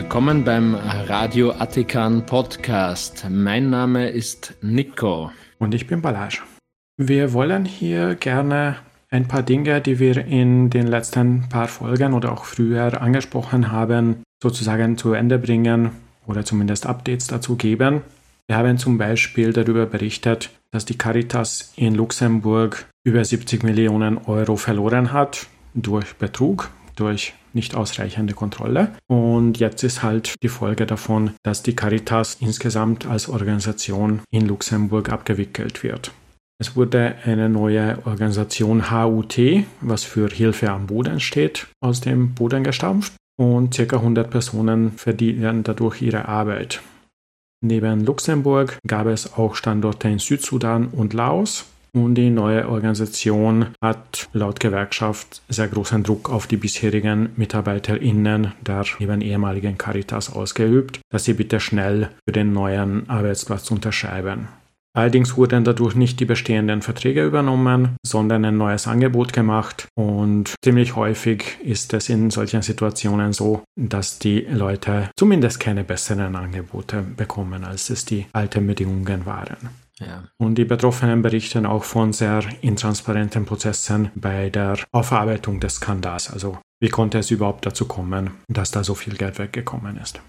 Willkommen beim Radio Attikan Podcast. Mein Name ist Nico. Und ich bin Balázs. Wir wollen hier gerne ein paar Dinge, die wir in den letzten paar Folgen oder auch früher angesprochen haben, sozusagen zu Ende bringen oder zumindest Updates dazu geben. Wir haben zum Beispiel darüber berichtet, dass die Caritas in Luxemburg über 70 Millionen Euro verloren hat durch Betrug, durch nicht ausreichende Kontrolle. Und jetzt ist halt die Folge davon, dass die Caritas insgesamt als Organisation in Luxemburg abgewickelt wird. Es wurde eine neue Organisation HUT, was für Hilfe am Boden steht, aus dem Boden gestampft und ca. 100 Personen verdienen dadurch ihre Arbeit. Neben Luxemburg gab es auch Standorte in Südsudan und Laos. Und die neue Organisation hat laut Gewerkschaft sehr großen Druck auf die bisherigen MitarbeiterInnen der ehemaligen Caritas ausgeübt, dass sie bitte schnell für den neuen Arbeitsplatz unterschreiben. Allerdings wurden dadurch nicht die bestehenden Verträge übernommen, sondern ein neues Angebot gemacht. Und ziemlich häufig ist es in solchen Situationen so, dass die Leute zumindest keine besseren Angebote bekommen, als es die alten Bedingungen waren. Ja. Und die Betroffenen berichten auch von sehr intransparenten Prozessen bei der Aufarbeitung des Skandals. Also wie konnte es überhaupt dazu kommen, dass da so viel Geld weggekommen ist?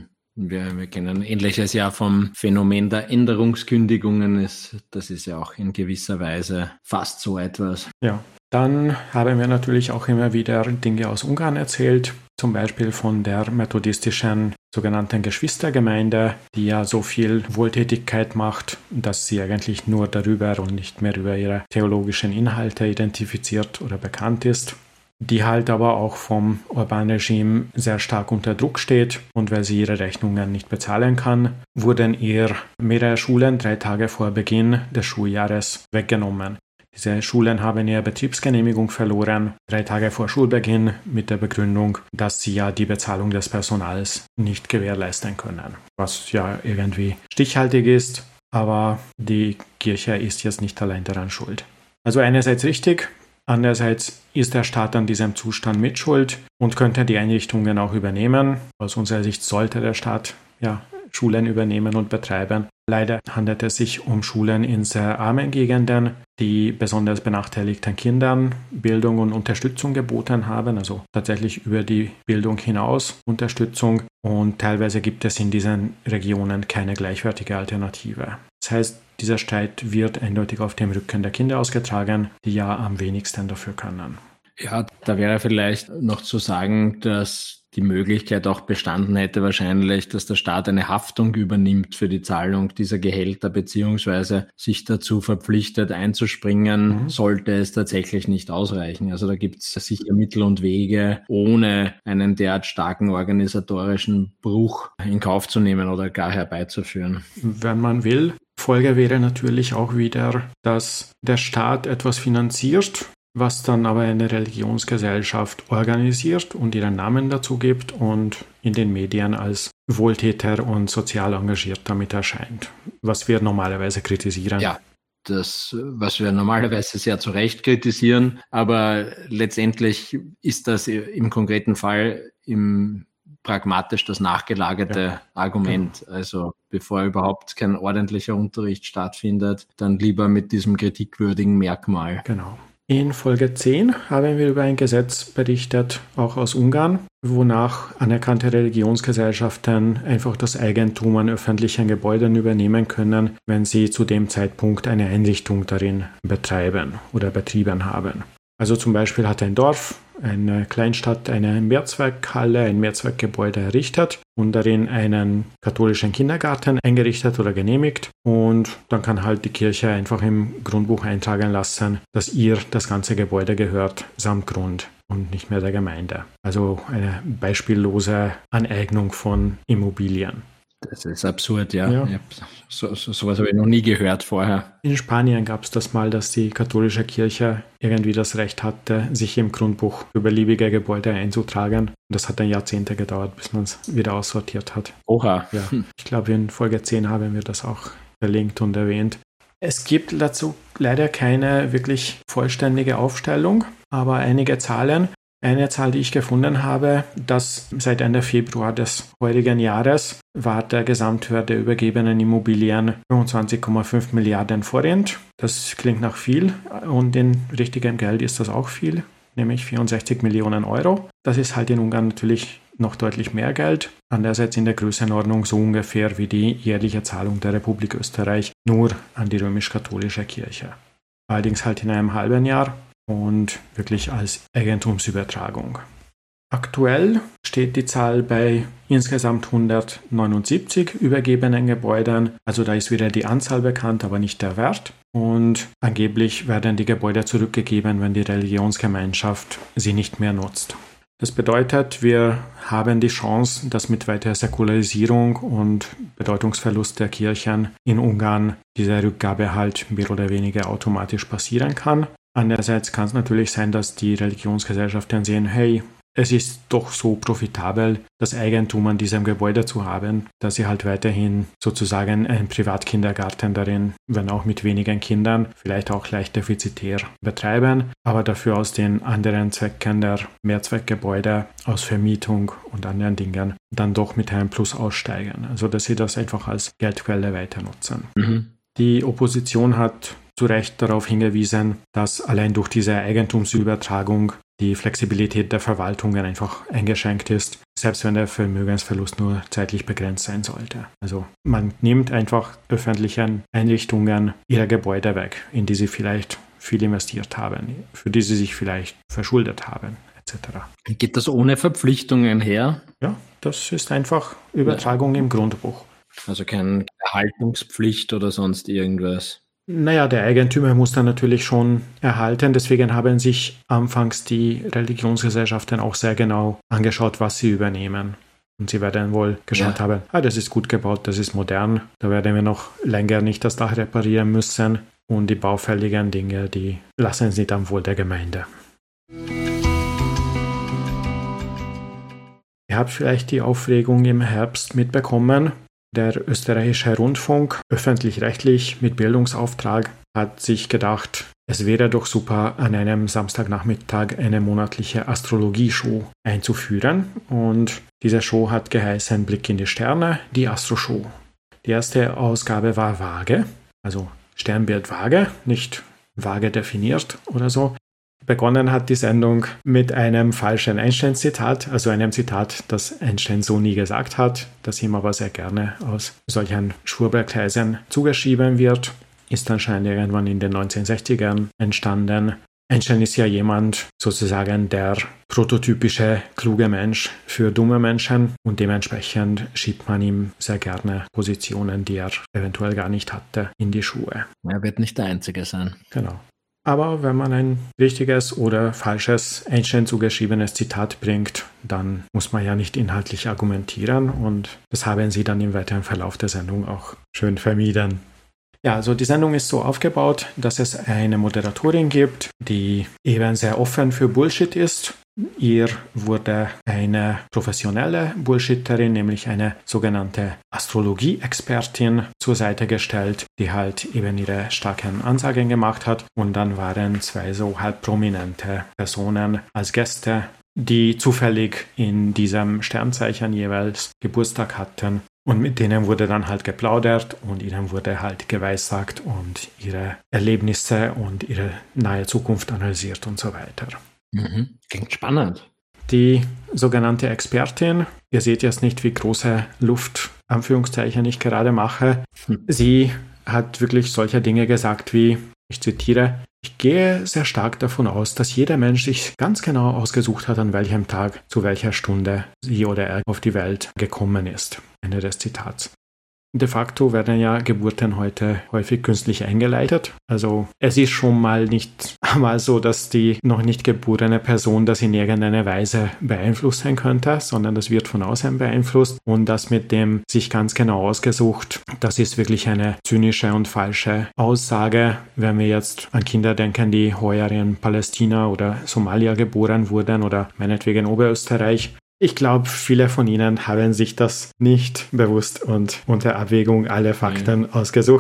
Wir kennen Ähnliches ja vom Phänomen der Änderungskündigungen. Das ist ja auch in gewisser Weise fast so etwas. Ja. Dann haben wir natürlich auch immer wieder Dinge aus Ungarn erzählt, zum Beispiel von der methodistischen sogenannten Geschwistergemeinde, die ja so viel Wohltätigkeit macht, dass sie eigentlich nur darüber und nicht mehr über ihre theologischen Inhalte identifiziert oder bekannt ist, die halt aber auch vom Orbán-Regime sehr stark unter Druck steht und weil sie ihre Rechnungen nicht bezahlen kann, wurden ihr mehrere Schulen 3 Tage vor Beginn des Schuljahres weggenommen. Diese Schulen haben ihre Betriebsgenehmigung verloren, 3 Tage vor Schulbeginn mit der Begründung, dass sie ja die Bezahlung des Personals nicht gewährleisten können. Was ja irgendwie stichhaltig ist, aber die Kirche ist jetzt nicht allein daran schuld. Also einerseits richtig, andererseits ist der Staat an diesem Zustand mitschuld und könnte die Einrichtungen auch übernehmen. Aus unserer Sicht sollte der Staat Schulen übernehmen und betreiben. Leider handelt es sich um Schulen in sehr armen Gegenden, die besonders benachteiligten Kindern Bildung und Unterstützung geboten haben, also tatsächlich über die Bildung hinaus Unterstützung. Und teilweise gibt es in diesen Regionen keine gleichwertige Alternative. Das heißt, dieser Streit wird eindeutig auf dem Rücken der Kinder ausgetragen, die ja am wenigsten dafür können. Ja, da wäre vielleicht noch zu sagen, dass die Möglichkeit auch bestanden hätte wahrscheinlich, dass der Staat eine Haftung übernimmt für die Zahlung dieser Gehälter beziehungsweise sich dazu verpflichtet einzuspringen, sollte es tatsächlich nicht ausreichen. Also da gibt es sicher Mittel und Wege, ohne einen derart starken organisatorischen Bruch in Kauf zu nehmen oder gar herbeizuführen. Wenn man will. Folge wäre natürlich auch wieder, dass der Staat etwas finanziert, was dann aber eine Religionsgesellschaft organisiert und ihren Namen dazu gibt und in den Medien als Wohltäter und sozial engagiert damit erscheint, was wir normalerweise kritisieren. Ja, das, was wir normalerweise sehr zu Recht kritisieren, aber letztendlich ist das im konkreten Fall pragmatisch das nachgelagerte Argument. Genau. Also bevor überhaupt kein ordentlicher Unterricht stattfindet, dann lieber mit diesem kritikwürdigen Merkmal. Genau. In Folge 10 haben wir über ein Gesetz berichtet, auch aus Ungarn, wonach anerkannte Religionsgesellschaften einfach das Eigentum an öffentlichen Gebäuden übernehmen können, wenn sie zu dem Zeitpunkt eine Einrichtung darin betreiben oder betrieben haben. Also zum Beispiel hat ein Dorf, eine Kleinstadt eine Mehrzweckhalle, ein Mehrzweckgebäude errichtet und darin einen katholischen Kindergarten eingerichtet oder genehmigt. Und dann kann halt die Kirche einfach im Grundbuch eintragen lassen, dass ihr das ganze Gebäude gehört, samt Grund und nicht mehr der Gemeinde. Also eine beispiellose Aneignung von Immobilien. Das ist absurd, ja. Sowas habe ich noch nie gehört vorher. In Spanien gab es das mal, dass die katholische Kirche irgendwie das Recht hatte, sich im Grundbuch für beliebige Gebäude einzutragen. Und das hat dann Jahrzehnte gedauert, bis man es wieder aussortiert hat. Oha. Ja. Ich glaube, in Folge 10 haben wir das auch verlinkt und erwähnt. Es gibt dazu leider keine wirklich vollständige Aufstellung, aber einige Zahlen. Eine Zahl, die ich gefunden habe, dass seit Ende Februar des heurigen Jahres war der Gesamtwert der übergebenen Immobilien 25,5 Milliarden Forint. Das klingt nach viel und in richtigem Geld ist das auch viel, nämlich 64 Millionen Euro. Das ist halt in Ungarn natürlich noch deutlich mehr Geld. Andererseits in der Größenordnung so ungefähr wie die jährliche Zahlung der Republik Österreich nur an die römisch-katholische Kirche. Allerdings halt in einem halben Jahr und wirklich als Eigentumsübertragung. Aktuell steht die Zahl bei insgesamt 179 übergebenen Gebäuden. Also da ist wieder die Anzahl bekannt, aber nicht der Wert. Und angeblich werden die Gebäude zurückgegeben, wenn die Religionsgemeinschaft sie nicht mehr nutzt. Das bedeutet, wir haben die Chance, dass mit weiterer Säkularisierung und Bedeutungsverlust der Kirchen in Ungarn diese Rückgabe halt mehr oder weniger automatisch passieren kann. Andererseits kann es natürlich sein, dass die Religionsgesellschaften sehen, hey, es ist doch so profitabel, das Eigentum an diesem Gebäude zu haben, dass sie halt weiterhin sozusagen einen Privatkindergarten darin, wenn auch mit wenigen Kindern, vielleicht auch leicht defizitär betreiben, aber dafür aus den anderen Zwecken der Mehrzweckgebäude, aus Vermietung und anderen Dingen, dann doch mit einem Plus aussteigen. Also dass sie das einfach als Geldquelle weiter nutzen. Die Opposition hat zu Recht darauf hingewiesen, dass allein durch diese Eigentumsübertragung die Flexibilität der Verwaltungen einfach eingeschränkt ist, selbst wenn der Vermögensverlust nur zeitlich begrenzt sein sollte. Also man nimmt einfach öffentlichen Einrichtungen ihre Gebäude weg, in die sie vielleicht viel investiert haben, für die sie sich vielleicht verschuldet haben, etc. Geht das ohne Verpflichtungen her? Ja, das ist einfach Übertragung im Grundbuch. Also keine Erhaltungspflicht oder sonst irgendwas? Naja, der Eigentümer muss dann natürlich schon erhalten. Deswegen haben sich anfangs die Religionsgesellschaften auch sehr genau angeschaut, was sie übernehmen. Und sie werden wohl geschaut haben, das ist gut gebaut, das ist modern. Da werden wir noch länger nicht das Dach reparieren müssen. Und die baufälligen Dinge, die lassen sie dann wohl der Gemeinde. Ihr habt vielleicht die Aufregung im Herbst mitbekommen. Der österreichische Rundfunk, öffentlich-rechtlich mit Bildungsauftrag, hat sich gedacht, es wäre doch super, an einem Samstagnachmittag eine monatliche Astrologie-Show einzuführen. Und diese Show hat geheißen Blick in die Sterne, die Astro-Show. Die erste Ausgabe war vage, also Sternbild vage, nicht vage definiert oder so. Begonnen hat die Sendung mit einem falschen Einstein-Zitat, also einem Zitat, das Einstein so nie gesagt hat, das ihm aber sehr gerne aus solchen Schwurbelkreisen zugeschrieben wird, ist anscheinend irgendwann in den 1960ern entstanden. Einstein ist ja jemand, sozusagen der prototypische kluge Mensch für dumme Menschen und dementsprechend schiebt man ihm sehr gerne Positionen, die er eventuell gar nicht hatte, in die Schuhe. Er wird nicht der Einzige sein. Genau. Aber wenn man ein richtiges oder falsches Einstein zugeschriebenes Zitat bringt, dann muss man ja nicht inhaltlich argumentieren und das haben sie dann im weiteren Verlauf der Sendung auch schön vermieden. Ja, also die Sendung ist so aufgebaut, dass es eine Moderatorin gibt, die eben sehr offen für Bullshit ist. Ihr wurde eine professionelle Bullshitterin, nämlich eine sogenannte Astrologie-Expertin zur Seite gestellt, die halt eben ihre starken Ansagen gemacht hat. Und dann waren zwei so halb prominente Personen als Gäste, die zufällig in diesem Sternzeichen jeweils Geburtstag hatten. Und mit denen wurde dann halt geplaudert und ihnen wurde halt geweissagt und ihre Erlebnisse und ihre nahe Zukunft analysiert und so weiter. Klingt spannend. Die sogenannte Expertin, ihr seht jetzt nicht, wie große Luft-Anführungszeichen ich gerade mache, sie hat wirklich solche Dinge gesagt wie, ich zitiere, ich gehe sehr stark davon aus, dass jeder Mensch sich ganz genau ausgesucht hat, an welchem Tag, zu welcher Stunde sie oder er auf die Welt gekommen ist. Ende des Zitats. De facto werden ja Geburten heute häufig künstlich eingeleitet. Also es ist schon mal nicht einmal so, dass die noch nicht geborene Person das in irgendeiner Weise beeinflussen könnte, sondern das wird von außen beeinflusst. Und das mit dem sich ganz genau ausgesucht, das ist wirklich eine zynische und falsche Aussage. Wenn wir jetzt an Kinder denken, die heuer in Palästina oder Somalia geboren wurden oder meinetwegen Oberösterreich, ich glaube, viele von Ihnen haben sich das nicht bewusst und unter Abwägung aller Fakten ausgesucht.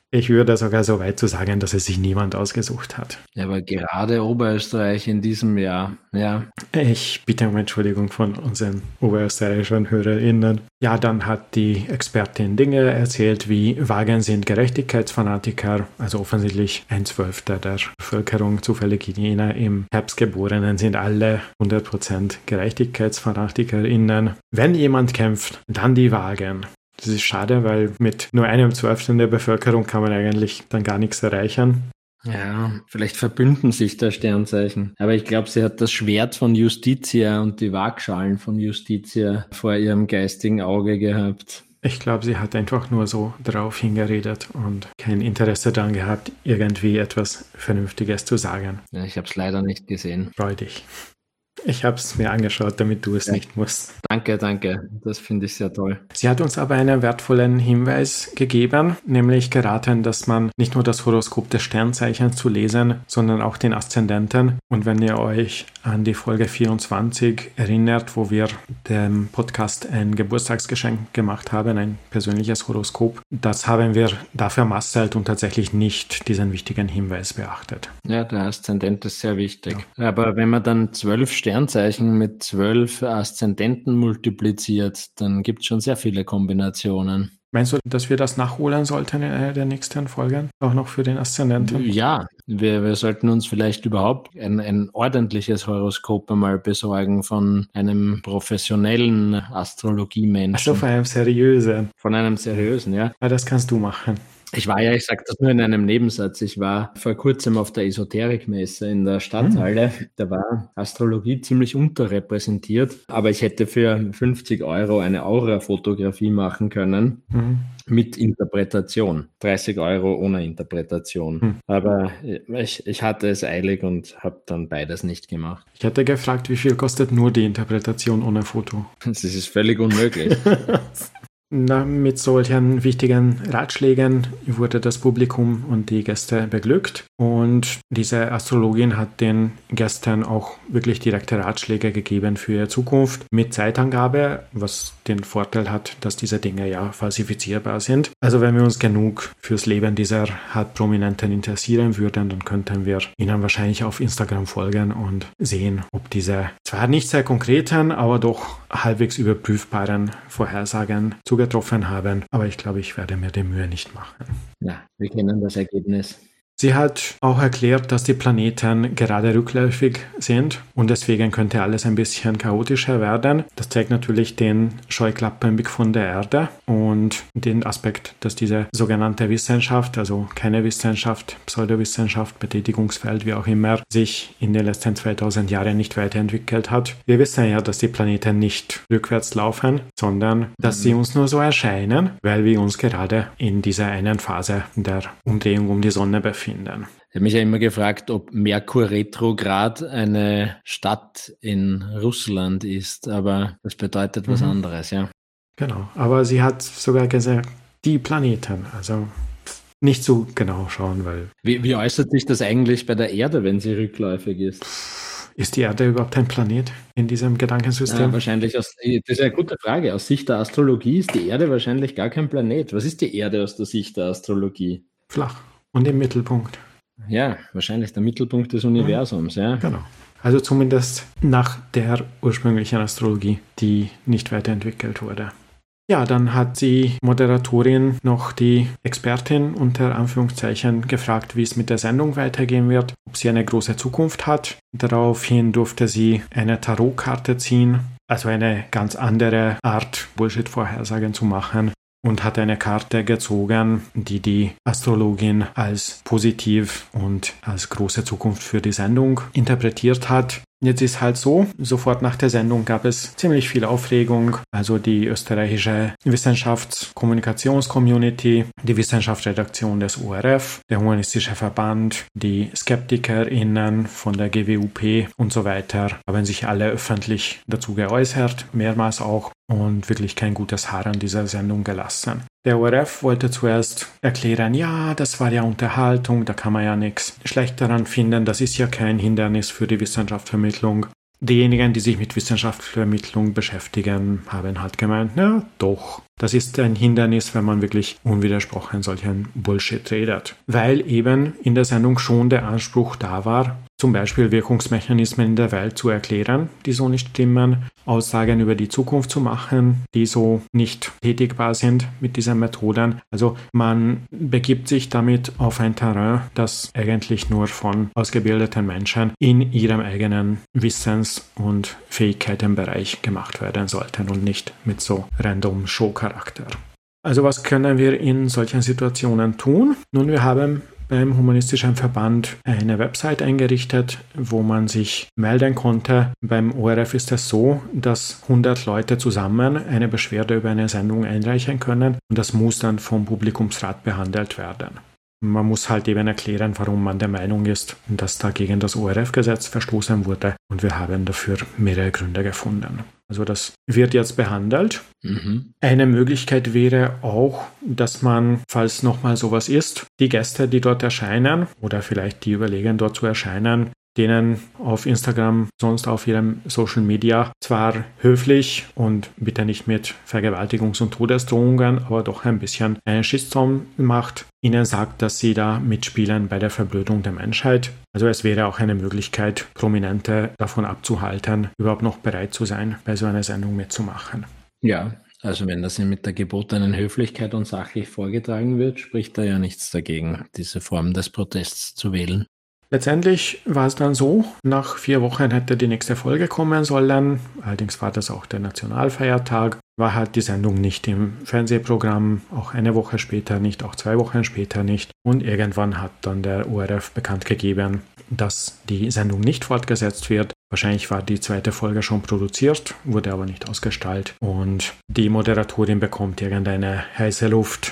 Ich würde sogar so weit zu sagen, dass es sich niemand ausgesucht hat. Ja, aber gerade Oberösterreich in diesem Jahr, ja. Ich bitte um Entschuldigung von unseren oberösterreichischen HörerInnen. Ja, dann hat die Expertin Dinge erzählt, wie Wagen sind Gerechtigkeitsfanatiker, also offensichtlich 1/12 der Bevölkerung, zufällig jene im Herbst Geborenen, sind alle 100% GerechtigkeitsfanatikerInnen. Wenn jemand kämpft, dann die Wagen. Das ist schade, weil mit nur 1/12 der Bevölkerung kann man eigentlich dann gar nichts erreichen. Ja, vielleicht verbünden sich da Sternzeichen. Aber ich glaube, sie hat das Schwert von Justitia und die Waagschalen von Justitia vor ihrem geistigen Auge gehabt. Ich glaube, sie hat einfach nur so drauf hingeredet und kein Interesse daran gehabt, irgendwie etwas Vernünftiges zu sagen. Ja, ich habe es leider nicht gesehen. Freu dich. Ich habe es mir angeschaut, damit du es nicht musst. Danke. Das finde ich sehr toll. Sie hat uns aber einen wertvollen Hinweis gegeben, nämlich geraten, dass man nicht nur das Horoskop des Sternzeichens zu lesen, sondern auch den Aszendenten. Und wenn ihr euch an die Folge 24 erinnert, wo wir dem Podcast ein Geburtstagsgeschenk gemacht haben, ein persönliches Horoskop, das haben wir da vermasselt und tatsächlich nicht diesen wichtigen Hinweis beachtet. Ja, der Aszendent ist sehr wichtig. Ja. Aber wenn man dann 12 Sternzeichen mit 12 Aszendenten multipliziert, dann gibt es schon sehr viele Kombinationen. Meinst du, dass wir das nachholen sollten in einer der nächsten Folgen? Auch noch für den Aszendenten? Ja, wir sollten uns vielleicht überhaupt ein ordentliches Horoskop einmal besorgen von einem professionellen Astrologiemenschen. Also von einem seriösen. Von einem seriösen, ja. Ja, das kannst du machen. Ich sage das nur in einem Nebensatz, ich war vor kurzem auf der Esoterikmesse in der Stadthalle, da war Astrologie ziemlich unterrepräsentiert, aber ich hätte für 50 € eine Aura-Fotografie machen können mit Interpretation, 30 € ohne Interpretation, aber ich hatte es eilig und habe dann beides nicht gemacht. Ich hätte gefragt, wie viel kostet nur die Interpretation ohne Foto? Das ist völlig unmöglich. Mit solchen wichtigen Ratschlägen wurde das Publikum und die Gäste beglückt und diese Astrologin hat den Gästen auch wirklich direkte Ratschläge gegeben für ihre Zukunft mit Zeitangabe, was den Vorteil hat, dass diese Dinge ja falsifizierbar sind. Also wenn wir uns genug fürs Leben dieser halb Prominenten interessieren würden, dann könnten wir ihnen wahrscheinlich auf Instagram folgen und sehen, ob diese zwar nicht sehr konkreten, aber doch halbwegs überprüfbaren Vorhersagen zugetroffen haben. Aber ich glaube, ich werde mir die Mühe nicht machen. Ja, wir kennen das Ergebnis. Sie hat auch erklärt, dass die Planeten gerade rückläufig sind und deswegen könnte alles ein bisschen chaotischer werden. Das zeigt natürlich den Scheuklappenblick von der Erde und den Aspekt, dass diese sogenannte Wissenschaft, also keine Wissenschaft, Pseudowissenschaft, Betätigungsfeld, wie auch immer, sich in den letzten 2000 Jahren nicht weiterentwickelt hat. Wir wissen ja, dass die Planeten nicht rückwärts laufen, sondern dass sie uns nur so erscheinen, weil wir uns gerade in dieser einen Phase der Umdrehung um die Sonne befinden. Ich habe mich ja immer gefragt, ob Merkur retrograd eine Stadt in Russland ist, aber das bedeutet was anderes, ja. Genau, aber sie hat sogar gesagt, die Planeten, also nicht so genau schauen, weil... Wie äußert sich das eigentlich bei der Erde, wenn sie rückläufig ist? Ist die Erde überhaupt ein Planet in diesem Gedankensystem? Ja, wahrscheinlich, das ist eine gute Frage. Aus Sicht der Astrologie ist die Erde wahrscheinlich gar kein Planet. Was ist die Erde aus der Sicht der Astrologie? Flach. Und im Mittelpunkt. Ja, wahrscheinlich der Mittelpunkt des Universums, ja. Genau. Also zumindest nach der ursprünglichen Astrologie, die nicht weiterentwickelt wurde. Ja, dann hat die Moderatorin noch die Expertin unter Anführungszeichen gefragt, wie es mit der Sendung weitergehen wird, ob sie eine große Zukunft hat. Daraufhin durfte sie eine Tarotkarte ziehen, also eine ganz andere Art, Bullshit-Vorhersagen zu machen. Und hat eine Karte gezogen, die die Astrologin als positiv und als große Zukunft für die Sendung interpretiert hat. Jetzt ist halt so, sofort nach der Sendung gab es ziemlich viel Aufregung. Also die österreichische Wissenschaftskommunikations-Community, die Wissenschaftsredaktion des ORF, der Humanistische Verband, die SkeptikerInnen von der GWUP und so weiter haben sich alle öffentlich dazu geäußert, mehrmals auch, und wirklich kein gutes Haar an dieser Sendung gelassen. Der ORF wollte zuerst erklären, ja, das war ja Unterhaltung, da kann man ja nichts schlecht daran finden, das ist ja kein Hindernis für die Wissenschaftsvermittlung. diejenigen, die sich mit Wissenschaftsvermittlung beschäftigen, haben halt gemeint, na doch, das ist ein Hindernis, wenn man wirklich unwidersprochen solchen Bullshit redet. Weil eben in der Sendung schon der Anspruch da war, zum Beispiel Wirkungsmechanismen in der Welt zu erklären, die so nicht stimmen, Aussagen über die Zukunft zu machen, die so nicht tätigbar sind mit diesen Methoden. Also man begibt sich damit auf ein Terrain, das eigentlich nur von ausgebildeten Menschen in ihrem eigenen Wissens- und Fähigkeitenbereich gemacht werden sollten und nicht mit so random Show-Charakter. Also was können wir in solchen Situationen tun? Nun, wir haben beim Humanistischen Verband eine Website eingerichtet, wo man sich melden konnte. Beim ORF ist es so, dass 100 Leute zusammen eine Beschwerde über eine Sendung einreichen können und das muss dann vom Publikumsrat behandelt werden. Man muss halt eben erklären, warum man der Meinung ist, dass da gegen das ORF-Gesetz verstoßen wurde und wir haben dafür mehrere Gründe gefunden. Also das wird jetzt behandelt. Eine Möglichkeit wäre auch, dass man, falls nochmal sowas ist, die Gäste, die dort erscheinen oder vielleicht die überlegen, dort zu erscheinen, denen auf Instagram, sonst auf ihrem Social Media zwar höflich und bitte nicht mit Vergewaltigungs- und Todesdrohungen, aber doch ein bisschen einen Shitstorm macht, ihnen sagt, dass sie da mitspielen bei der Verblödung der Menschheit. Also es wäre auch eine Möglichkeit, Prominente davon abzuhalten, überhaupt noch bereit zu sein, bei so einer Sendung mitzumachen. Ja, also wenn das mit der gebotenen Höflichkeit und sachlich vorgetragen wird, spricht da ja nichts dagegen, diese Form des Protests zu wählen. Letztendlich war es dann so, nach 4 Wochen hätte die nächste Folge kommen sollen, allerdings war das auch der Nationalfeiertag, war halt die Sendung nicht im Fernsehprogramm, auch eine Woche später nicht, auch 2 Wochen später nicht und irgendwann hat dann der ORF bekannt gegeben, dass die Sendung nicht fortgesetzt wird. Wahrscheinlich war die 2. Folge schon produziert, wurde aber nicht ausgestrahlt und die Moderatorin bekommt irgendeine heiße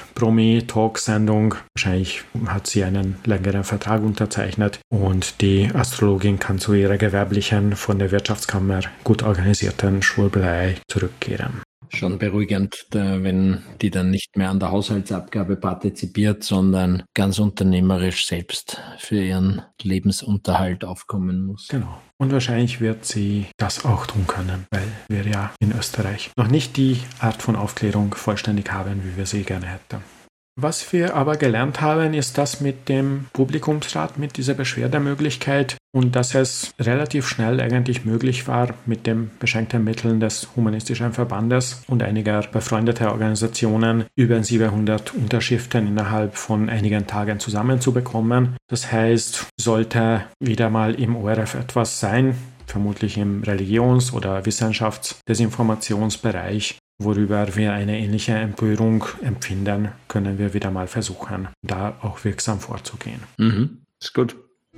Luft-Promi-Talk-Sendung. Wahrscheinlich hat sie einen längeren Vertrag unterzeichnet und die Astrologin kann zu ihrer gewerblichen, von der Wirtschaftskammer gut organisierten Schwurbelei zurückkehren. Schon beruhigend, wenn die dann nicht mehr an der Haushaltsabgabe partizipiert, sondern ganz unternehmerisch selbst für ihren Lebensunterhalt aufkommen muss. Genau. Und wahrscheinlich wird sie das auch tun können, weil wir ja in Österreich noch nicht die Art von Aufklärung vollständig haben, wie wir sie gerne hätten. Was wir aber gelernt haben, ist das mit dem Publikumsrat, mit dieser Beschwerdemöglichkeit und dass es relativ schnell eigentlich möglich war, mit den beschränkten Mitteln des Humanistischen Verbandes und einiger befreundeter Organisationen über 700 Unterschriften innerhalb von einigen Tagen zusammenzubekommen. Das heißt, sollte wieder mal im ORF etwas sein, vermutlich im Religions- oder Wissenschaftsdesinformationsbereich, worüber wir eine ähnliche Empörung empfinden, können wir wieder mal versuchen, da auch wirksam vorzugehen. Ist gut.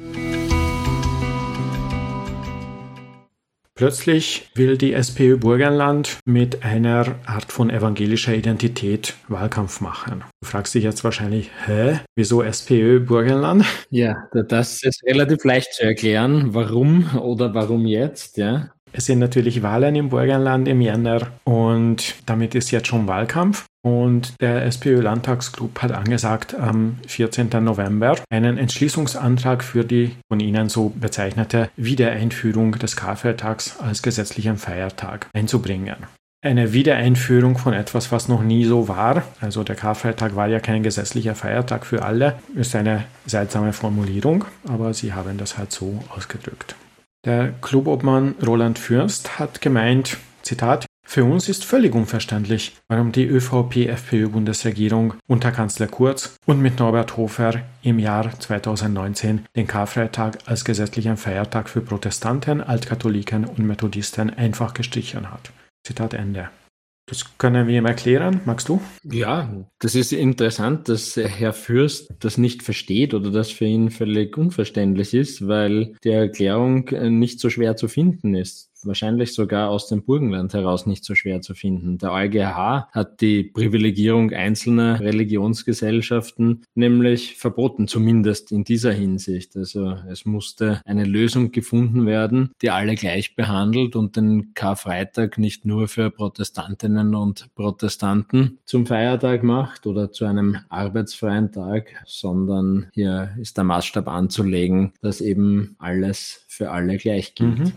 Plötzlich will die SPÖ Burgenland mit einer Art von evangelischer Identität Wahlkampf machen. Du fragst dich jetzt wahrscheinlich, wieso SPÖ Burgenland? Ja, das ist relativ leicht zu erklären, warum oder warum jetzt, ja. Es sind natürlich Wahlen im Burgenland im Jänner und damit ist jetzt schon Wahlkampf. Und der SPÖ-Landtagsclub hat angesagt, am 14. November einen Entschließungsantrag für die von Ihnen so bezeichnete Wiedereinführung des Karfreitags als gesetzlichen Feiertag einzubringen. Eine Wiedereinführung von etwas, was noch nie so war, also der Karfreitag war ja kein gesetzlicher Feiertag für alle, ist eine seltsame Formulierung, aber sie haben das halt so ausgedrückt. Der Clubobmann Roland Fürst hat gemeint, Zitat, für uns ist völlig unverständlich, warum die ÖVP-FPÖ-Bundesregierung unter Kanzler Kurz und mit Norbert Hofer im Jahr 2019 den Karfreitag als gesetzlichen Feiertag für Protestanten, Altkatholiken und Methodisten einfach gestrichen hat. Zitat Ende. Das können wir ihm erklären. Magst du? Ja, das ist interessant, dass Herr Fürst das nicht versteht oder das für ihn völlig unverständlich ist, weil die Erklärung nicht so schwer zu finden ist. Wahrscheinlich sogar aus dem Burgenland heraus nicht so schwer zu finden. Der EuGH hat die Privilegierung einzelner Religionsgesellschaften nämlich verboten, zumindest in dieser Hinsicht. Also es musste eine Lösung gefunden werden, die alle gleich behandelt und den Karfreitag nicht nur für Protestantinnen und Protestanten zum Feiertag macht oder zu einem arbeitsfreien Tag, sondern hier ist der Maßstab anzulegen, dass eben alles für alle gleich gilt.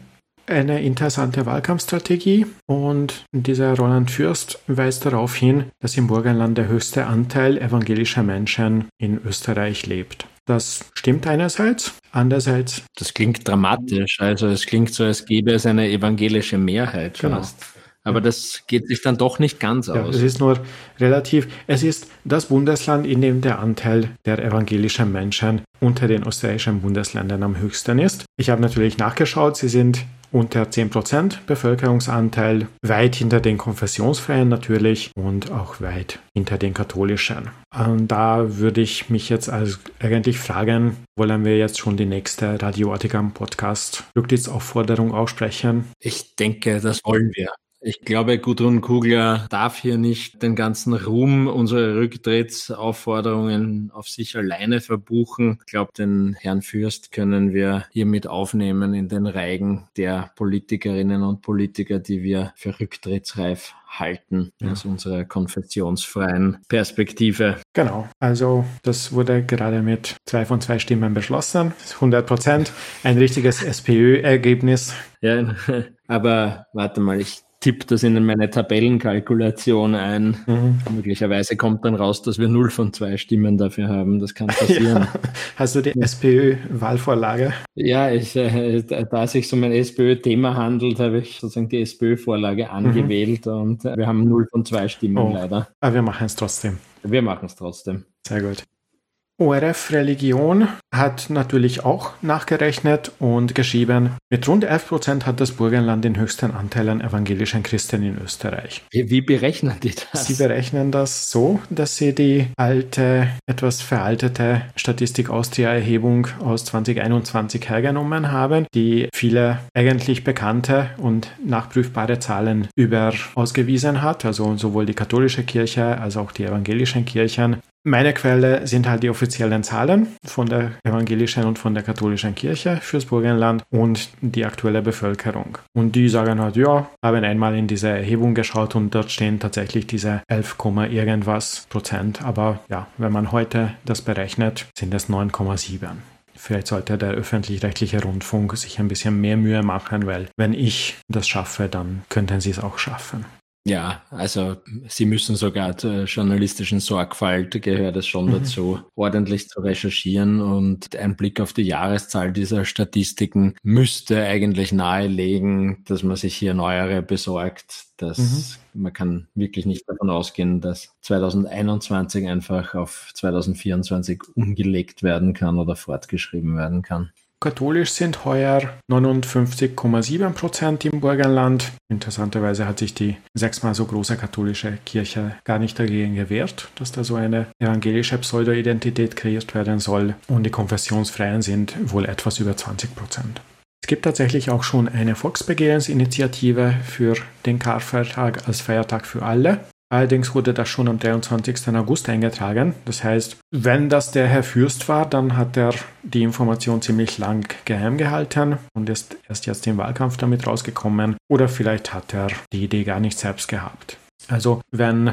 eine interessante Wahlkampfstrategie und dieser Roland Fürst weist darauf hin, dass im Burgenland der höchste Anteil evangelischer Menschen in Österreich lebt. Das stimmt einerseits, andererseits... Das klingt dramatisch, also es klingt so, als gäbe es eine evangelische Mehrheit fast. Genau. Aber das geht sich dann doch nicht ganz aus. Ja, es ist nur relativ. Es ist das Bundesland, in dem der Anteil der evangelischen Menschen unter den österreichischen Bundesländern am höchsten ist. Ich habe natürlich nachgeschaut, sie sind unter 10% Bevölkerungsanteil, weit hinter den Konfessionsfreien natürlich und auch weit hinter den katholischen. Und da würde ich mich jetzt eigentlich fragen, wollen wir jetzt schon die nächste Radio Vatikan Podcast Rücktrittsaufforderung aussprechen? Ich denke, das wollen wir. Ich glaube, Gudrun Kugler darf hier nicht den ganzen Ruhm unserer Rücktrittsaufforderungen auf sich alleine verbuchen. Ich glaube, den Herrn Fürst können wir hiermit aufnehmen in den Reigen der Politikerinnen und Politiker, die wir für rücktrittsreif halten, aus unserer konfessionsfreien Perspektive. Genau, also das wurde gerade mit 2 von 2 Stimmen beschlossen. 100%, ein richtiges SPÖ-Ergebnis. Ja, aber warte mal, ich tippe das in meine Tabellenkalkulation ein. Möglicherweise kommt dann raus, dass wir 0 von 2 Stimmen dafür haben. Das kann passieren. Ja. Hast du die SPÖ-Wahlvorlage? Ja, da es sich um ein SPÖ-Thema handelt, habe ich sozusagen die SPÖ-Vorlage angewählt und wir haben 0 von 2 Stimmen leider. Aber wir machen es trotzdem. Wir machen es trotzdem. Sehr gut. ORF Religion hat natürlich auch nachgerechnet und geschrieben, mit rund 11% hat das Burgenland den höchsten Anteil an evangelischen Christen in Österreich. Wie berechnen die das? Sie berechnen das so, dass sie die alte, etwas veraltete Statistik Austria-Erhebung aus 2021 hergenommen haben, die viele eigentlich bekannte und nachprüfbare Zahlen ausgewiesen hat, also sowohl die katholische Kirche als auch die evangelischen Kirchen. Meine Quelle sind halt die offiziellen Zahlen von der evangelischen und von der katholischen Kirche fürs Burgenland und die aktuelle Bevölkerung. Und die sagen halt, ja, haben einmal in diese Erhebung geschaut und dort stehen tatsächlich diese 11, irgendwas Prozent. Aber ja, wenn man heute das berechnet, sind es 9,7. Vielleicht sollte der öffentlich-rechtliche Rundfunk sich ein bisschen mehr Mühe machen, weil wenn ich das schaffe, dann könnten sie es auch schaffen. Ja, also Sie müssen sogar zur journalistischen Sorgfalt, gehört es schon dazu, ordentlich zu recherchieren, und ein Blick auf die Jahreszahl dieser Statistiken müsste eigentlich nahelegen, dass man sich hier neuere besorgt. Man kann wirklich nicht davon ausgehen, dass 2021 einfach auf 2024 umgelegt werden kann oder fortgeschrieben werden kann. Katholisch sind heuer 59,7% im Burgenland. Interessanterweise hat sich die 6-mal so große katholische Kirche gar nicht dagegen gewehrt, dass da so eine evangelische Pseudo-Identität kreiert werden soll. Und die Konfessionsfreien sind wohl etwas über 20%. Es gibt tatsächlich auch schon eine Volksbegehrensinitiative für den Karfreitag als Feiertag für alle. Allerdings wurde das schon am 23. August eingetragen. Das heißt, wenn das der Herr Fürst war, dann hat er die Information ziemlich lang geheim gehalten und ist erst jetzt im Wahlkampf damit rausgekommen. Oder vielleicht hat er die Idee gar nicht selbst gehabt. Also wenn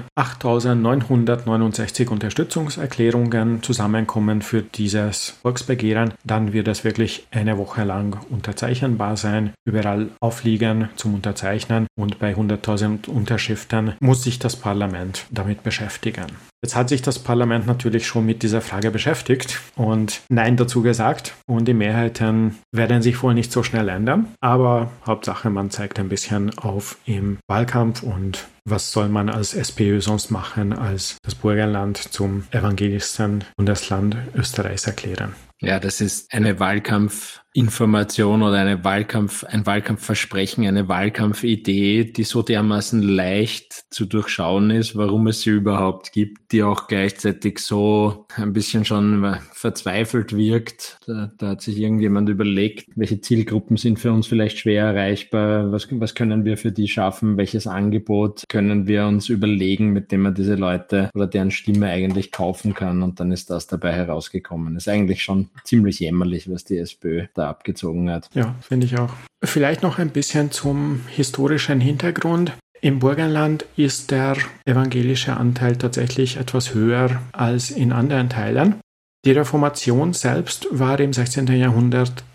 8.969 Unterstützungserklärungen zusammenkommen für dieses Volksbegehren, dann wird es wirklich eine Woche lang unterzeichnbar sein, überall aufliegen zum Unterzeichnen, und bei 100.000 Unterschriften muss sich das Parlament damit beschäftigen. Jetzt hat sich das Parlament natürlich schon mit dieser Frage beschäftigt und Nein dazu gesagt, und die Mehrheiten werden sich wohl nicht so schnell ändern, aber Hauptsache, man zeigt ein bisschen auf im Wahlkampf, und was soll man als SPÖ sonst machen, als das Burgenland zum evangelischsten Bundesland Österreichs erklären. Ja, das ist eine Wahlkampfinformation oder ein Wahlkampfversprechen, eine Wahlkampfidee, die so dermaßen leicht zu durchschauen ist, warum es sie überhaupt gibt, die auch gleichzeitig so ein bisschen schon verzweifelt wirkt. Da hat sich irgendjemand überlegt, welche Zielgruppen sind für uns vielleicht schwer erreichbar, was können wir für die schaffen, welches Angebot können wir uns überlegen, mit dem man diese Leute oder deren Stimme eigentlich kaufen kann, und dann ist das dabei herausgekommen. Das ist eigentlich schon ziemlich jämmerlich, was die SPÖ da abgezogen hat. Ja, finde ich auch. Vielleicht noch ein bisschen zum historischen Hintergrund. Im Burgenland ist der evangelische Anteil tatsächlich etwas höher als in anderen Teilen. Die Reformation selbst war im 16. Jahrhundert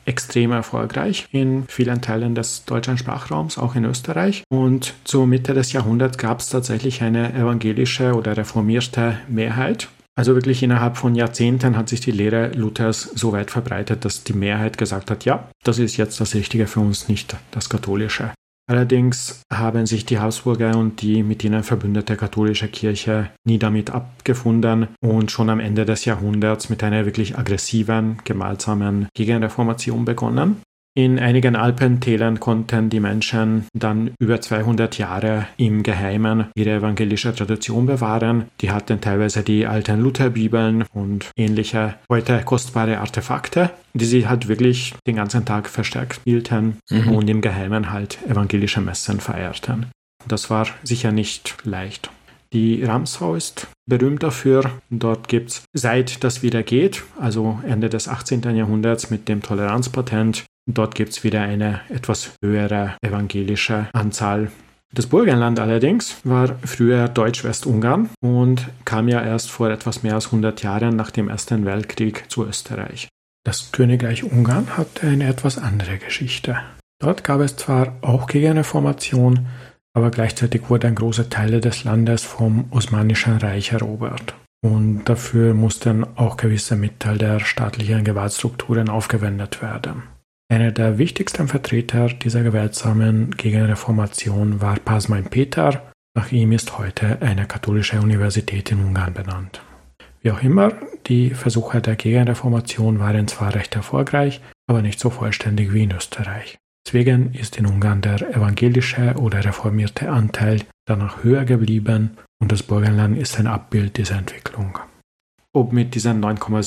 extrem erfolgreich in vielen Teilen des deutschen Sprachraums, auch in Österreich. Und zur Mitte des Jahrhunderts gab es tatsächlich eine evangelische oder reformierte Mehrheit. Also wirklich innerhalb von Jahrzehnten hat sich die Lehre Luthers so weit verbreitet, dass die Mehrheit gesagt hat, ja, das ist jetzt das Richtige für uns, nicht das Katholische. Allerdings haben sich die Habsburger und die mit ihnen verbündete katholische Kirche nie damit abgefunden und schon am Ende des Jahrhunderts mit einer wirklich aggressiven, gewaltsamen Gegenreformation begonnen. In einigen Alpentälern konnten die Menschen dann über 200 Jahre im Geheimen ihre evangelische Tradition bewahren. Die hatten teilweise die alten Lutherbibeln und ähnliche, heute kostbare Artefakte, die sie halt wirklich den ganzen Tag verstärkt hielten und im Geheimen halt evangelische Messen feierten. Das war sicher nicht leicht. Die Ramsau ist berühmt dafür. Dort gibt es, seit das wieder geht, also Ende des 18. Jahrhunderts mit dem Toleranzpatent, dort gibt es wieder eine etwas höhere evangelische Anzahl. Das Burgenland allerdings war früher Deutsch-Westungarn und kam ja erst vor etwas mehr als 100 Jahren nach dem Ersten Weltkrieg zu Österreich. Das Königreich Ungarn hatte eine etwas andere Geschichte. Dort gab es zwar auch Gegenreformation, aber gleichzeitig wurden große Teile des Landes vom Osmanischen Reich erobert. Und dafür mussten auch gewisse Mittel der staatlichen Gewaltstrukturen aufgewendet werden. Einer der wichtigsten Vertreter dieser gewaltsamen Gegenreformation war Pázmány Péter. Nach ihm ist heute eine katholische Universität in Ungarn benannt. Wie auch immer, die Versuche der Gegenreformation waren zwar recht erfolgreich, aber nicht so vollständig wie in Österreich. Deswegen ist in Ungarn der evangelische oder reformierte Anteil danach höher geblieben und das Burgenland ist ein Abbild dieser Entwicklung. Ob mit diesen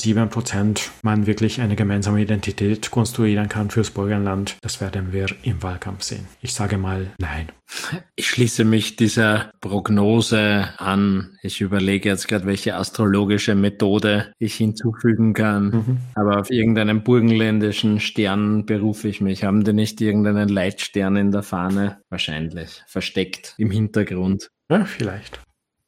9,7% man wirklich eine gemeinsame Identität konstruieren kann fürs Burgenland, das werden wir im Wahlkampf sehen. Ich sage mal nein. Ich schließe mich dieser Prognose an. Ich überlege jetzt gerade, welche astrologische Methode ich hinzufügen kann. Aber auf irgendeinen burgenländischen Stern berufe ich mich. Haben die nicht irgendeinen Leitstern in der Fahne? Wahrscheinlich. Versteckt im Hintergrund. Ja, vielleicht.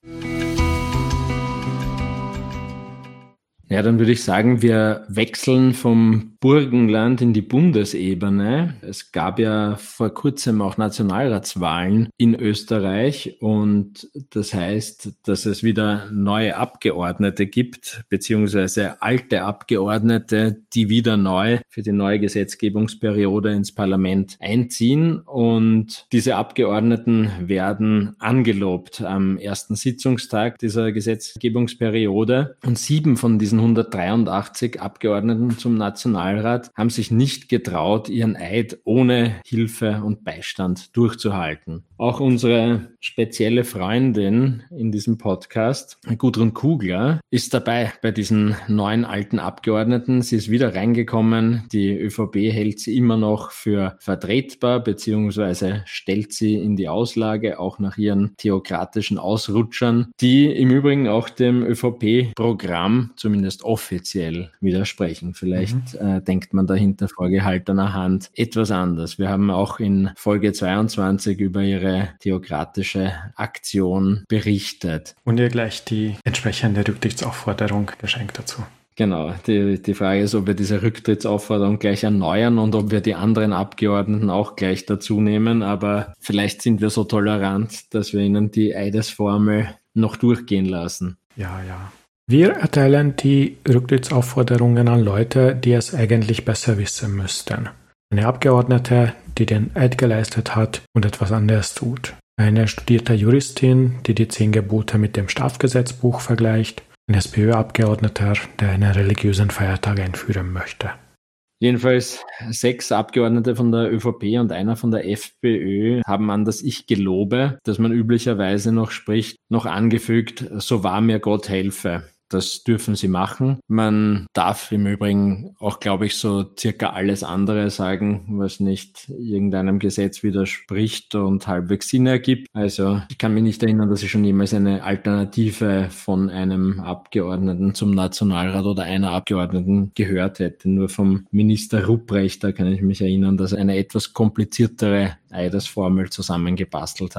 Ja, dann würde ich sagen, wir wechseln vom Burgenland in die Bundesebene. Es gab ja vor kurzem auch Nationalratswahlen in Österreich und das heißt, dass es wieder neue Abgeordnete gibt, beziehungsweise alte Abgeordnete, die wieder neu für die neue Gesetzgebungsperiode ins Parlament einziehen und diese Abgeordneten werden angelobt am ersten Sitzungstag dieser Gesetzgebungsperiode und 7 von diesen 183 Abgeordneten zum Nationalrat haben sich nicht getraut, ihren Eid ohne Hilfe und Beistand durchzuhalten. Auch unsere spezielle Freundin in diesem Podcast, Gudrun Kugler, ist dabei bei diesen neuen alten Abgeordneten. Sie ist wieder reingekommen. Die ÖVP hält sie immer noch für vertretbar, beziehungsweise stellt sie in die Auslage, auch nach ihren theokratischen Ausrutschern, die im Übrigen auch dem ÖVP-Programm zumindest offiziell widersprechen. Vielleicht denkt man dahinter vorgehaltener Hand etwas anders. Wir haben auch in Folge 22 über ihre theokratische Aktion berichtet. Und ihr gleich die entsprechende Rücktrittsaufforderung geschenkt dazu. Genau, die Frage ist, ob wir diese Rücktrittsaufforderung gleich erneuern und ob wir die anderen Abgeordneten auch gleich dazu nehmen. Aber vielleicht sind wir so tolerant, dass wir ihnen die Eidesformel noch durchgehen lassen. Ja. Wir erteilen die Rücktrittsaufforderungen an Leute, die es eigentlich besser wissen müssten. Eine Abgeordnete, die den Eid geleistet hat und etwas anderes tut. Eine studierte Juristin, die die 10 Gebote mit dem Strafgesetzbuch vergleicht. Ein SPÖ-Abgeordneter, der einen religiösen Feiertag einführen möchte. Jedenfalls 6 Abgeordnete von der ÖVP und einer von der FPÖ haben an das Ich-Gelobe, das man üblicherweise noch spricht, noch angefügt, so wahr mir Gott helfe. Das dürfen sie machen. Man darf im Übrigen auch, glaube ich, so circa alles andere sagen, was nicht irgendeinem Gesetz widerspricht und halbwegs Sinn ergibt. Also ich kann mich nicht erinnern, dass ich schon jemals eine Alternative von einem Abgeordneten zum Nationalrat oder einer Abgeordneten gehört hätte. Nur vom Minister Rupprecht, da kann ich mich erinnern, dass er eine etwas kompliziertere Eidesformel zusammengebastelt hat.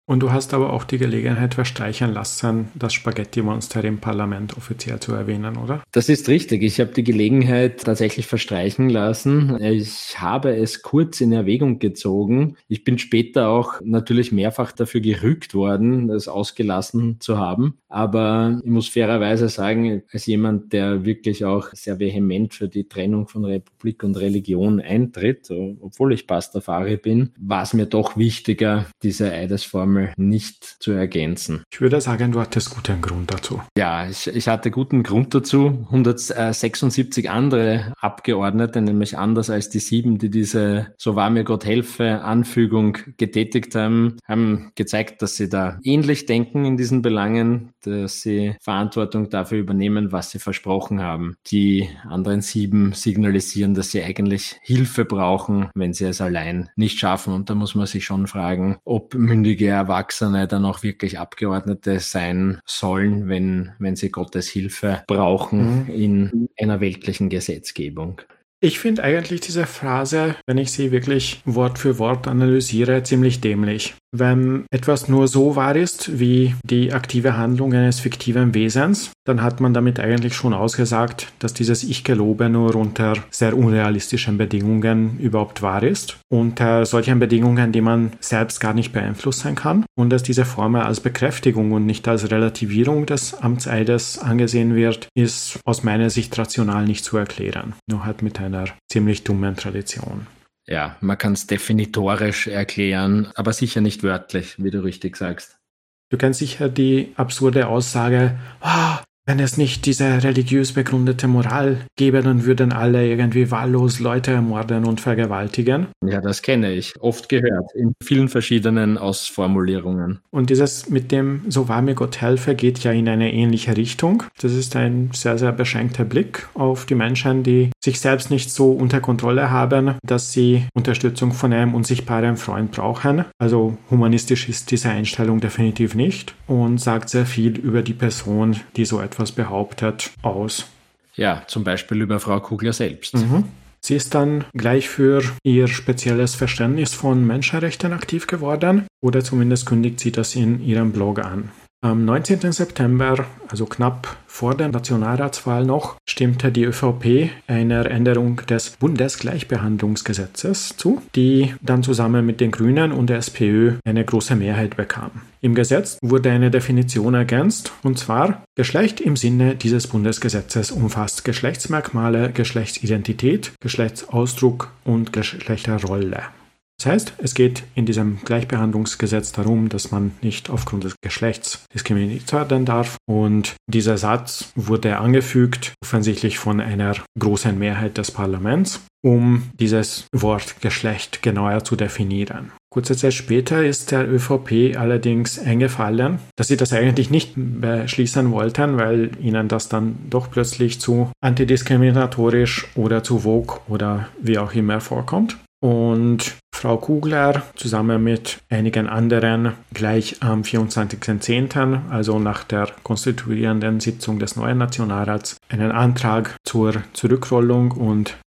Und du hast aber auch die Gelegenheit verstreichen lassen, das Spaghetti-Monster im Parlament offiziell zu erwähnen, oder? Das ist richtig. Ich habe die Gelegenheit tatsächlich verstreichen lassen. Ich habe es kurz in Erwägung gezogen. Ich bin später auch natürlich mehrfach dafür gerügt worden, es ausgelassen zu haben. Aber ich muss fairerweise sagen, als jemand, der wirklich auch sehr vehement für die Trennung von Republik und Religion eintritt, obwohl ich Pastafari bin, war es mir doch wichtiger, diese Eidesformel nicht zu ergänzen. Ich würde sagen, du hattest guten Grund dazu. Ja, ich hatte guten Grund dazu. 176 andere Abgeordnete, nämlich anders als die 7, die diese "So wahr mir Gott helfe" Anfügung getätigt haben, haben gezeigt, dass sie da ähnlich denken in diesen Belangen, dass sie Verantwortung dafür übernehmen, was sie versprochen haben. Die anderen 7 signalisieren, dass sie eigentlich Hilfe brauchen, wenn sie es allein nicht schaffen. Und da muss man sich schon fragen, ob mündige Erwachsene dann auch wirklich Abgeordnete sein sollen, wenn sie Gottes Hilfe brauchen in einer weltlichen Gesetzgebung. Ich finde eigentlich diese Phrase, wenn ich sie wirklich Wort für Wort analysiere, ziemlich dämlich. Wenn etwas nur so wahr ist wie die aktive Handlung eines fiktiven Wesens, dann hat man damit eigentlich schon ausgesagt, dass dieses Ich gelobe nur unter sehr unrealistischen Bedingungen überhaupt wahr ist. Unter solchen Bedingungen, die man selbst gar nicht beeinflussen kann. Und dass diese Formel als Bekräftigung und nicht als Relativierung des Amtseides angesehen wird, ist aus meiner Sicht rational nicht zu erklären. Nur halt mit einer ziemlich dummen Tradition. Ja, man kann es definitorisch erklären, aber sicher nicht wörtlich, wie du richtig sagst. Du kennst sicher die absurde Aussage, wenn es nicht diese religiös begründete Moral gäbe, dann würden alle irgendwie wahllos Leute ermorden und vergewaltigen. Ja, das kenne ich. Oft gehört. In vielen verschiedenen Ausformulierungen. Und dieses mit dem "So wahr mir Gott helfe" geht ja in eine ähnliche Richtung. Das ist ein sehr, sehr beschränkter Blick auf die Menschen, die sich selbst nicht so unter Kontrolle haben, dass sie Unterstützung von einem unsichtbaren Freund brauchen. Also humanistisch ist diese Einstellung definitiv nicht und sagt sehr viel über die Person, die so etwas behauptet, aus. Ja, zum Beispiel über Frau Kugler selbst. Sie ist dann gleich für ihr spezielles Verständnis von Menschenrechten aktiv geworden, oder zumindest kündigt sie das in ihrem Blog an. Am 19. September, also knapp vor der Nationalratswahl noch, stimmte die ÖVP einer Änderung des Bundesgleichbehandlungsgesetzes zu, die dann zusammen mit den Grünen und der SPÖ eine große Mehrheit bekam. Im Gesetz wurde eine Definition ergänzt, und zwar: Geschlecht im Sinne dieses Bundesgesetzes umfasst Geschlechtsmerkmale, Geschlechtsidentität, Geschlechtsausdruck und Geschlechterrolle. Das heißt, es geht in diesem Gleichbehandlungsgesetz darum, dass man nicht aufgrund des Geschlechts diskriminiert werden darf. Und dieser Satz wurde angefügt, offensichtlich von einer großen Mehrheit des Parlaments, um dieses Wort Geschlecht genauer zu definieren. Kurze Zeit später ist der ÖVP allerdings eingefallen, dass sie das eigentlich nicht beschließen wollten, weil ihnen das dann doch plötzlich zu antidiskriminatorisch oder zu vogue oder wie auch immer vorkommt. Und Frau Kugler zusammen mit einigen anderen gleich am 24.10., also nach der konstituierenden Sitzung des neuen Nationalrats, einen Antrag zur Zurückrollung und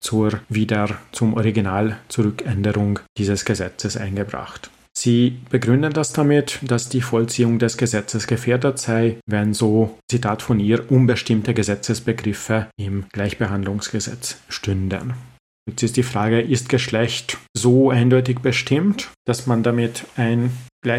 zum Original Zurückänderung dieses Gesetzes eingebracht. Sie begründen das damit, dass die Vollziehung des Gesetzes gefährdet sei, wenn so, Zitat von ihr, unbestimmte Gesetzesbegriffe im Gleichbehandlungsgesetz stünden. Jetzt ist die Frage, ist Geschlecht so eindeutig bestimmt, dass man damit ein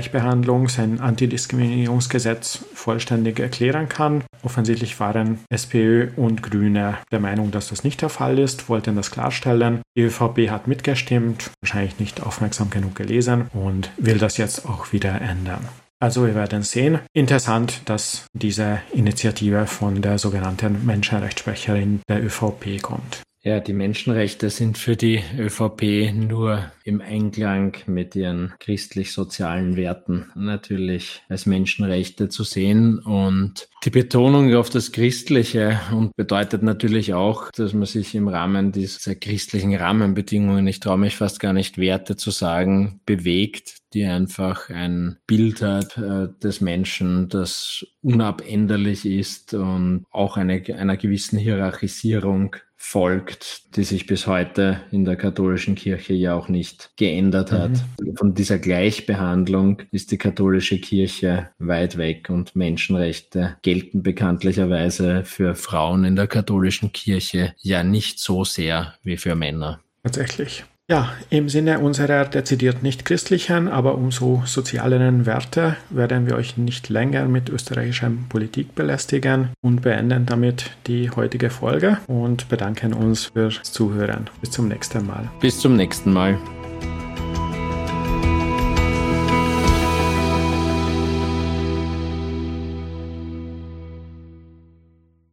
ein Antidiskriminierungsgesetz vollständig erklären kann? Offensichtlich waren SPÖ und Grüne der Meinung, dass das nicht der Fall ist, wollten das klarstellen. Die ÖVP hat mitgestimmt, wahrscheinlich nicht aufmerksam genug gelesen und will das jetzt auch wieder ändern. Also wir werden sehen. Interessant, dass diese Initiative von der sogenannten Menschenrechtssprecherin der ÖVP kommt. Ja, die Menschenrechte sind für die ÖVP nur im Einklang mit ihren christlich-sozialen Werten natürlich als Menschenrechte zu sehen. Und die Betonung auf das Christliche und bedeutet natürlich auch, dass man sich im Rahmen dieser christlichen Rahmenbedingungen, ich traue mich fast gar nicht Werte zu sagen, bewegt, die einfach ein Bild hat des Menschen, das unabänderlich ist und auch einer gewissen Hierarchisierung folgt, die sich bis heute in der katholischen Kirche ja auch nicht geändert hat. Von dieser Gleichbehandlung ist die katholische Kirche weit weg und Menschenrechte gelten bekanntlicherweise für Frauen in der katholischen Kirche ja nicht so sehr wie für Männer. Tatsächlich. Ja, im Sinne unserer dezidiert nicht christlichen, aber umso sozialeren Werte werden wir euch nicht länger mit österreichischer Politik belästigen und beenden damit die heutige Folge und bedanken uns fürs Zuhören. Bis zum nächsten Mal. Bis zum nächsten Mal.